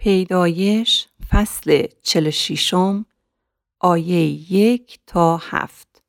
پیدایش فصل 46 آیه 1 تا 7.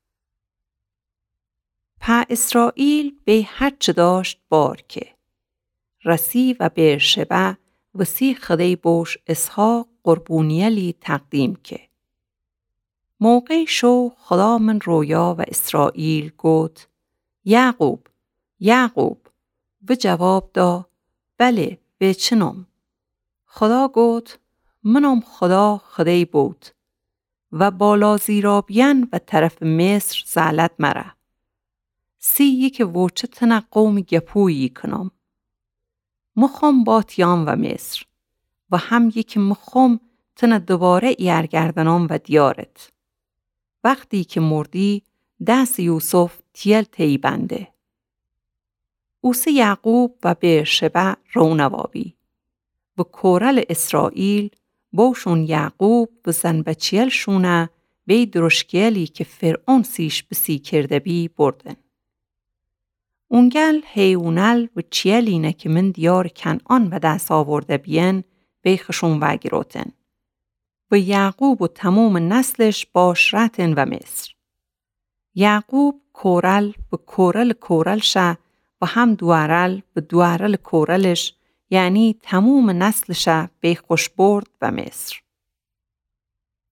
اسرائیل به هر چه داشت بار که رسی و برشبه و سی خدای بوش اسحاق قربونیلی تقدیم که موقع شو خدا من رویا و اسرائیل گوت یعقوب یعقوب و جواب دا بله به چنم. خدا گوت منم خدا خدای بود و بالا زیرابین و طرف مصر زعلت مره. یک وچه تنه قوم گپویی کنم. مخم باتیان و مصر و هم یک مخم تنه دوباره ایرگردنم و دیارت. وقتی که مردی دست یوسف تیل تی بنده. اوسه یعقوب و برشبه رونوابی و کورل اسرائیل بوشون یعقوب و زن بچیل شونه به درشکیلی که فرعون سیش بسی کرده بی بردن. اونگل هیونل و چیلینه که من دیار کنعان و دست آورده بیان به خشون وگروتن. و یعقوب و تمام نسلش باش رتن و مصر. یعقوب کورل و کورل شه و هم دوارل و دوارل کورلش یعنی تمام نسلش به خوش برد و مصر.